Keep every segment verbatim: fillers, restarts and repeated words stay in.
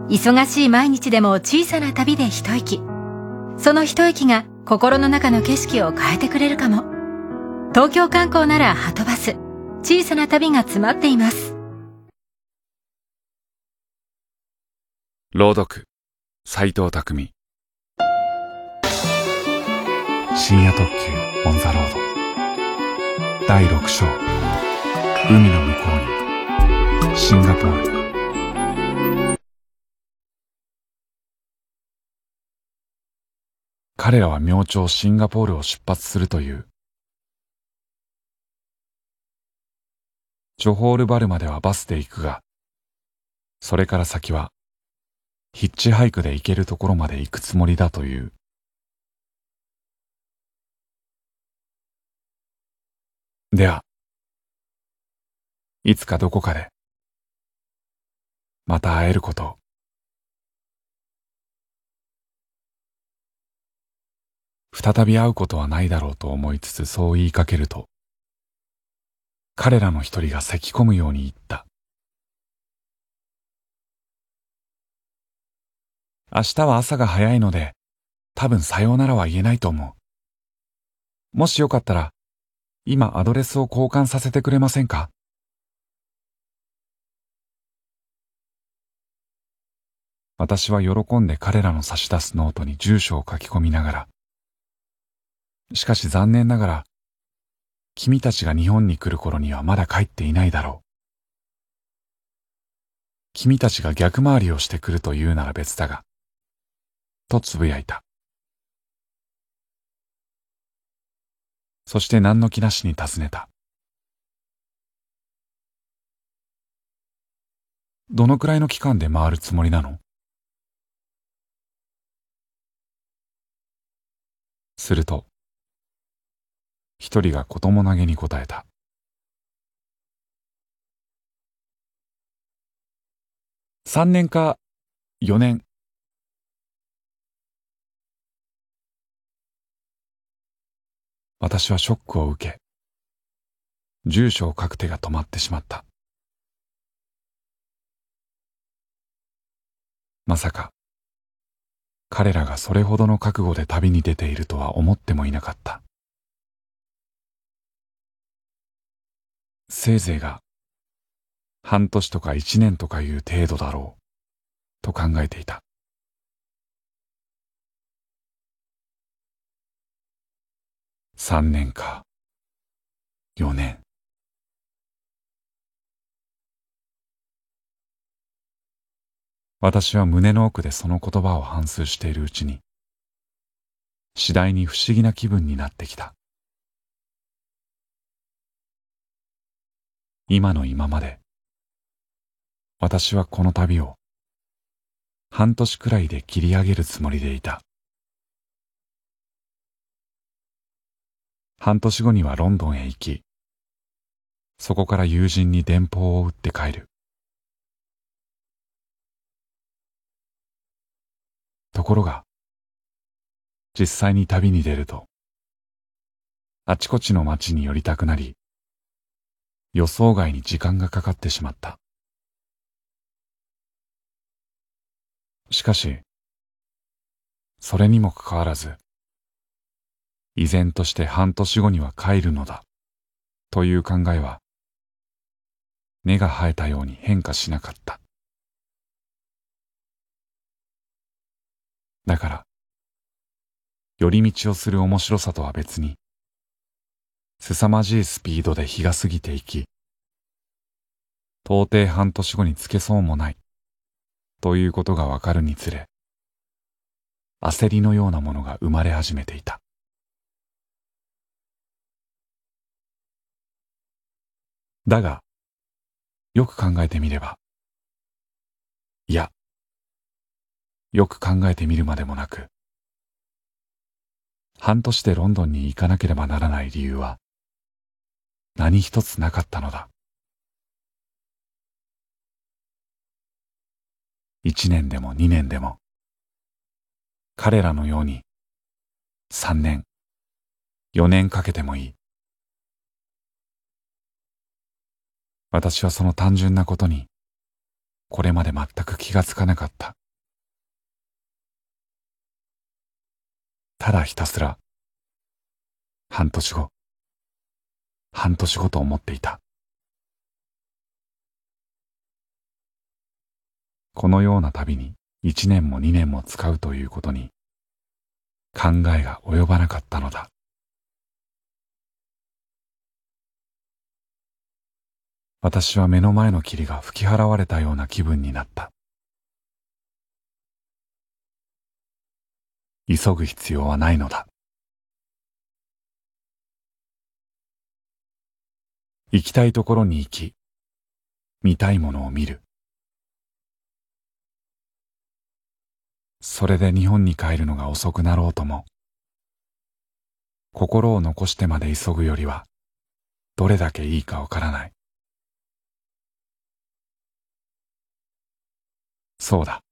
忙しい毎日でも小さな旅で一息。その一息が心の中の景色を変えてくれるかも。東京観光ならはとバス。小さな旅が詰まっています。 朗読斉藤匠。深夜特急オンザロードだいろく章、海の向こうにシンガポール。彼らは明朝シンガポールを出発するという。ジョホールバルまではバスで行くが、それから先はヒッチハイクで行けるところまで行くつもりだという。では、いつかどこかでまた会えることを。再び会うことはないだろうと思いつつそう言いかけると、彼らの一人が咳き込むように言った。明日は朝が早いので、多分さようならは言えないと思う。もしよかったら、今アドレスを交換させてくれませんか？私は喜んで彼らの差し出すノートに住所を書き込みながら、しかし残念ながら、君たちが日本に来る頃にはまだ帰っていないだろう。君たちが逆回りをしてくるというなら別だが、とつぶやいた。そして何の気なしに尋ねた。どのくらいの期間で回るつもりなの？すると、一人が子供投げに答えた。三年か四年。私はショックを受け、住所を書く手が止まってしまった。まさか、彼らがそれほどの覚悟で旅に出ているとは思ってもいなかった。せいぜいが半年とか一年とかいう程度だろうと考えていた。三年か四年。私は胸の奥でその言葉を反芻しているうちに、次第に不思議な気分になってきた。今の今まで、私はこの旅を半年くらいで切り上げるつもりでいた。半年後にはロンドンへ行き、そこから友人に電報を打って帰る。ところが、実際に旅に出ると、あちこちの町に寄りたくなり、予想外に時間がかかってしまった。しかし、それにもかかわらず、依然として半年後には帰るのだ、という考えは、根が生えたように変化しなかった。だから、寄り道をする面白さとは別に、凄まじいスピードで日が過ぎていき、到底半年後につけそうもない、ということがわかるにつれ、焦りのようなものが生まれ始めていた。だが、よく考えてみれば、いや、よく考えてみるまでもなく、半年でロンドンに行かなければならない理由は、何一つなかったのだ。一年でも二年でも、彼らのように、三年、四年かけてもいい。私はその単純なことに、 これまで全く気がつかなかった。ただひたすら、半年後、半年後と思っていた。このような旅に一年も二年も使うということに考えが及ばなかったのだ。私は目の前の霧が吹き払われたような気分になった。急ぐ必要はないのだ。行きたいところに行き、見たいものを見る。それで日本に帰るのが遅くなろうとも、心を残してまで急ぐよりは、どれだけいいかわからない。そうだ。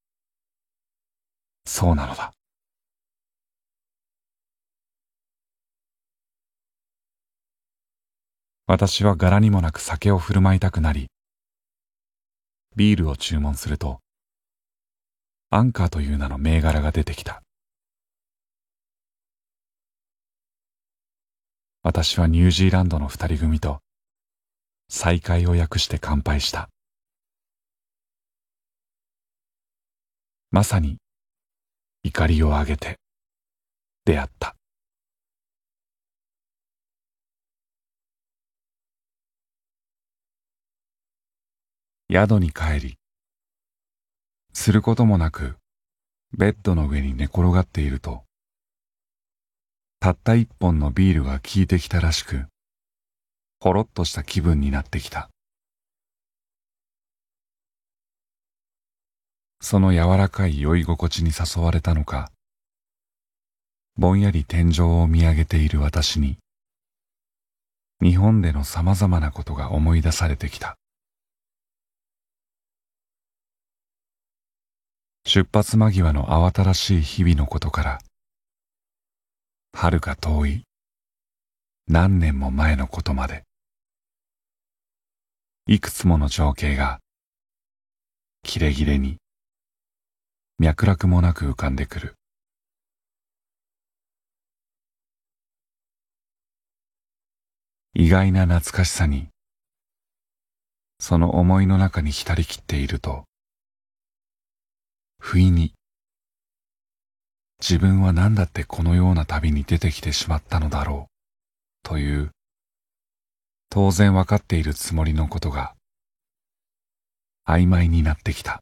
そうなのだ。私は柄にもなく酒を振る舞いたくなり、ビールを注文すると、アンカーという名の銘柄が出てきた。私はニュージーランドの二人組と再会を訳して乾杯した。まさに怒りを上げて出会った。宿に帰り、することもなくベッドの上に寝転がっていると、たった一本のビールが効いてきたらしく、ほろっとした気分になってきた。その柔らかい酔い心地に誘われたのか、ぼんやり天井を見上げている私に、日本でのさまざまなことが思い出されてきた。出発間際の慌ただしい日々のことから、遥か遠い何年も前のことまで、いくつもの情景がキレキレに脈絡もなく浮かんでくる。意外な懐かしさに、その思いの中に浸りきっていると、不意に自分は何だってこのような旅に出てきてしまったのだろうという当然わかっているつもりのことが曖昧になってきた。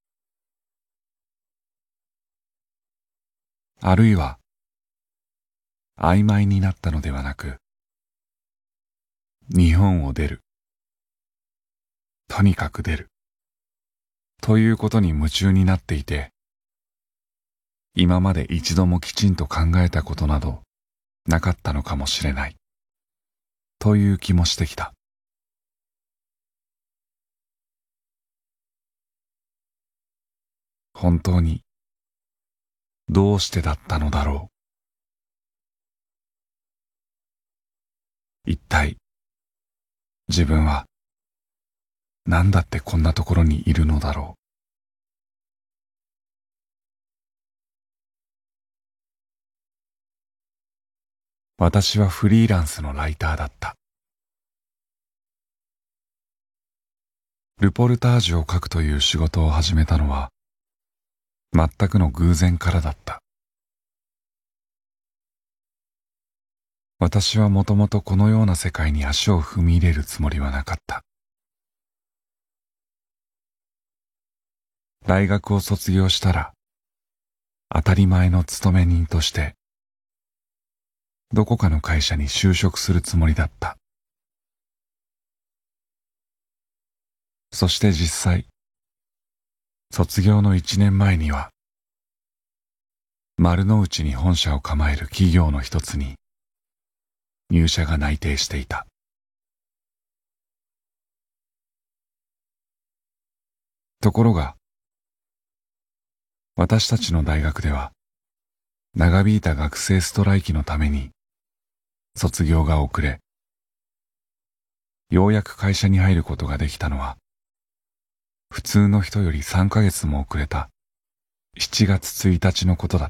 あるいは曖昧になったのではなく、日本を出る、とにかく出るということに夢中になっていて、今まで一度もきちんと考えたことなどなかったのかもしれないという気もしてきた。本当にどうしてだったのだろう。一体自分は何だってこんなところにいるのだろう。私はフリーランスのライターだった。ルポルタージュを書くという仕事を始めたのは全くの偶然からだった。私はもともとこのような世界に足を踏み入れるつもりはなかった。大学を卒業したら当たり前の勤め人としてどこかの会社に就職するつもりだった。そして実際、卒業の一年前には丸の内に本社を構える企業の一つに入社が内定していた。ところが、私たちの大学では長引いた学生ストライキのために卒業が遅れ、ようやく会社に入ることができたのは普通の人よりさんかげつも遅れたしちがつついたちのことだった。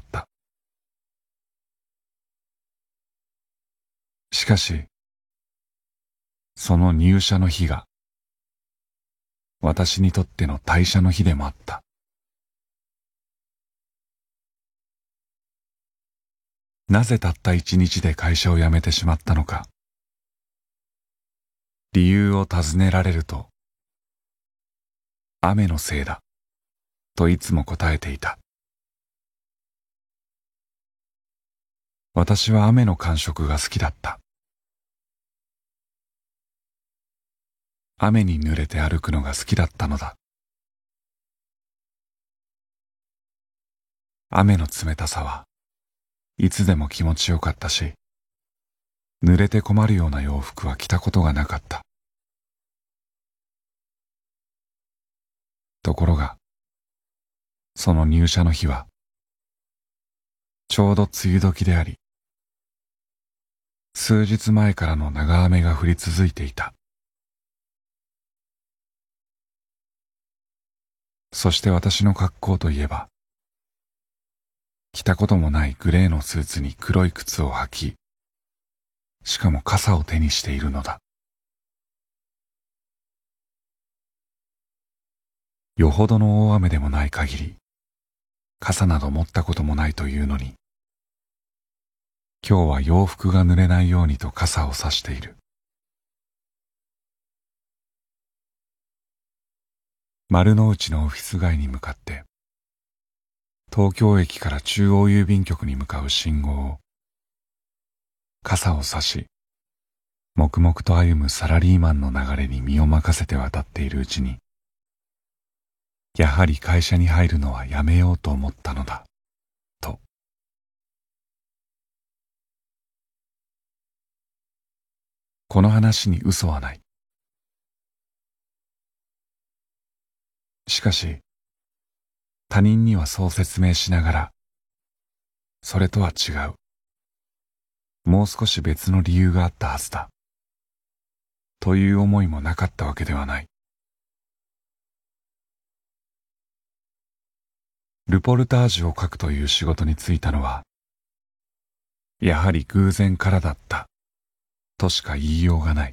しかし、その入社の日が私にとっての退社の日でもあった。なぜたった一日で会社を辞めてしまったのか。理由を尋ねられると、雨のせいだ、といつも答えていた。私は雨の感触が好きだった。雨に濡れて歩くのが好きだったのだ。雨の冷たさはいつでも気持ちよかったし、濡れて困るような洋服は着たことがなかった。ところが、その入社の日は、ちょうど梅雨時であり、数日前からの長雨が降り続いていた。そして私の格好といえば、着たこともないグレーのスーツに黒い靴を履き、しかも傘を手にしているのだ。よほどの大雨でもない限り、傘など持ったこともないというのに、今日は洋服が濡れないようにと傘を差している。丸の内のオフィス街に向かって、東京駅から中央郵便局に向かう信号を、傘を差し、黙々と歩むサラリーマンの流れに身を任せて渡っているうちに、やはり会社に入るのはやめようと思ったのだ、と。この話に嘘はない。しかし、他人にはそう説明しながら、それとは違う。もう少し別の理由があったはずだ。という思いもなかったわけではない。ルポルタージュを書くという仕事に就いたのは、やはり偶然からだった、としか言いようがない。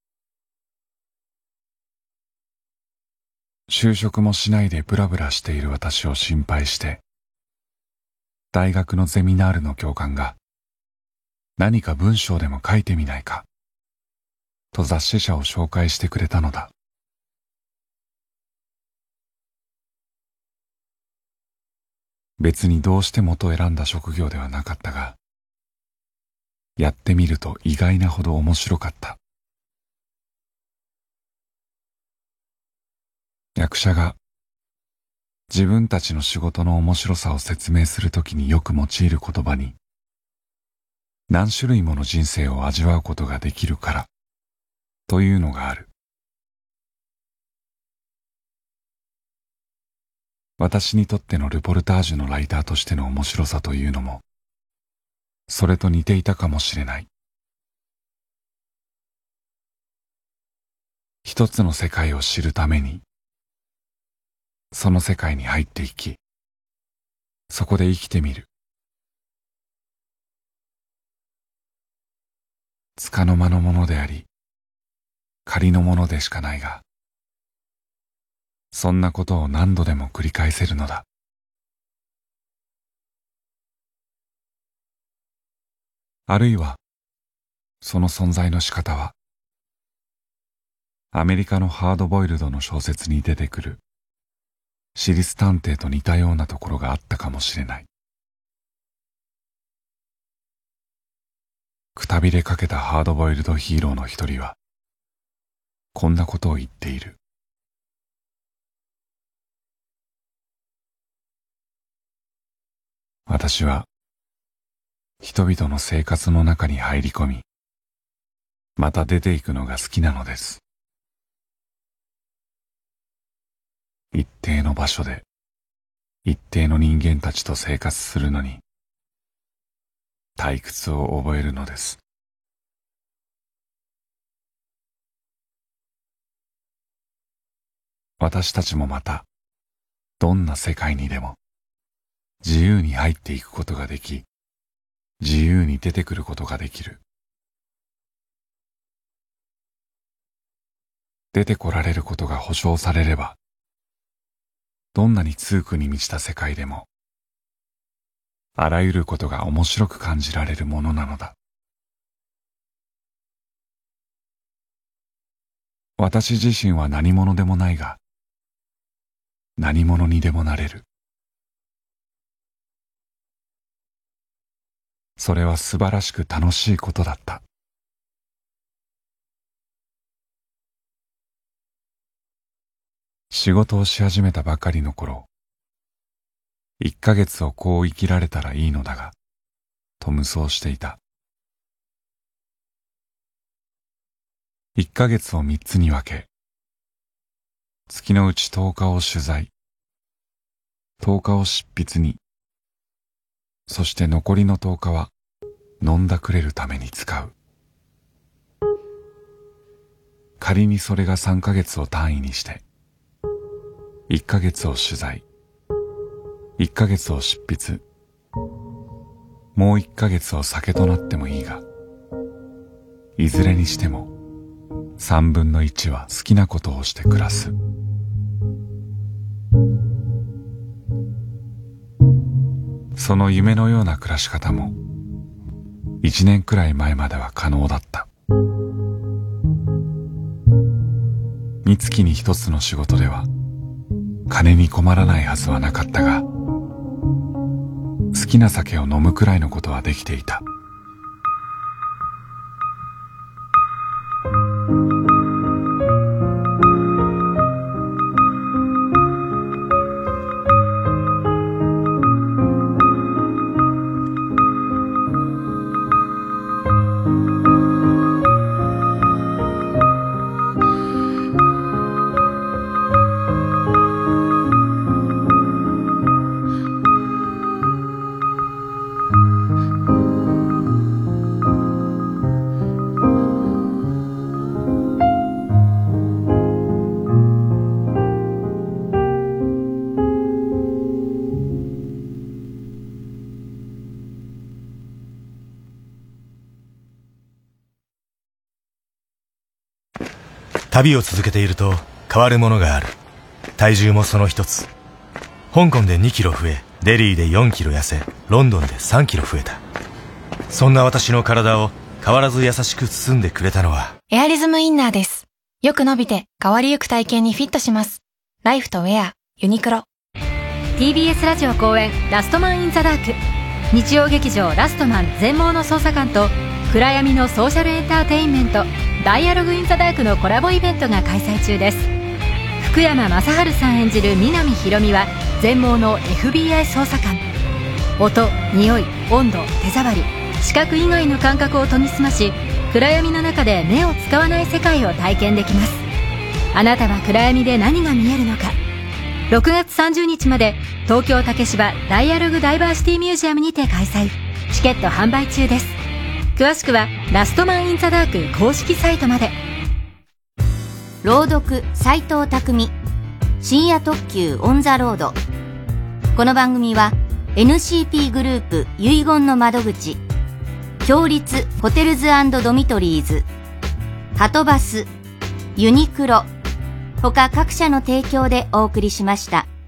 就職もしないでブラブラしている私を心配して、大学のゼミナールの教官が、何か文章でも書いてみないか、と雑誌社を紹介してくれたのだ。別にどうしてもと選んだ職業ではなかったが、やってみると意外なほど面白かった。役者が自分たちの仕事の面白さを説明するときによく用いる言葉に、何種類もの人生を味わうことができるからというのがある。私にとってのルポルタージュのライターとしての面白さというのも、それと似ていたかもしれない。一つの世界を知るために、その世界に入っていき、そこで生きてみる。束の間のものであり、仮のものでしかないが、そんなことを何度でも繰り返せるのだ。あるいは、その存在の仕方は、アメリカのハードボイルドの小説に出てくる、私立探偵と似たようなところがあったかもしれない。くたびれかけたハードボイルドヒーローの一人は、こんなことを言っている。私は、人々の生活の中に入り込み、また出ていくのが好きなのです。一定の場所で、一定の人間たちと生活するのに、退屈を覚えるのです。 私たちもまた、どんな世界にでも、自由に入っていくことができ、自由に出てくることができる。出てこられることが保証されれば、どんなに痛苦に満ちた世界でも、あらゆることが面白く感じられるものなのだ。私自身は何者でもないが、何者にでもなれる。それは素晴らしく楽しいことだった。仕事をし始めたばかりの頃、一ヶ月をこう生きられたらいいのだが、と無双していた。一ヶ月を三つに分け、月のうち十日を取材、十日を執筆に、そして残りの十日は飲んだくれるために使う。仮にそれが三ヶ月を単位にして、一ヶ月を取材、一ヶ月を執筆、もう一ヶ月を酒となってもいいが、いずれにしても三分の一は好きなことをして暮らす。その夢のような暮らし方も一年くらい前までは可能だった。三月に一つの仕事では金に困らないはずはなかったが、好きな酒を飲むくらいのことはできていた。 旅を続けていると変わるものがある。体重もその一つ。香港でにキロ増え、デリーでよんキロ痩せ、ロンドンでさんキロ増えた。そんな私の体を変わらず優しく包んでくれたのはエアリズムインナーです。よく伸びて変わりゆく体型にフィットします。ライフとウェア、ユニクロ。 ティービーエス ラジオ公演ラストマンインザダーク。日曜劇場ラストマン全盲の捜査官と暗闇のソーシャルエンターテインメントダイアログインザダークのコラボイベントが開催中です。福山雅治さん演じる南ひろみは全盲の エフビーアイ 捜査官。音、匂い、温度、手触り、視覚以外の感覚を研ぎ澄まし、暗闇の中で目を使わない世界を体験できます。あなたは暗闇で何が見えるのか。ろくがつさんじゅうにちまで東京竹芝ダイアログダイバーシティミュージアムにて開催。チケット販売中です。詳しくはラストマンインザダーク公式サイトまで。 朗読斉藤匠、深夜特急オンザロード。この番組は エヌシーピー グループ遺言の窓口、強立ホテルズ&ドミトリーズ、はとバス、ユニクロ他各社の提供でお送りしました。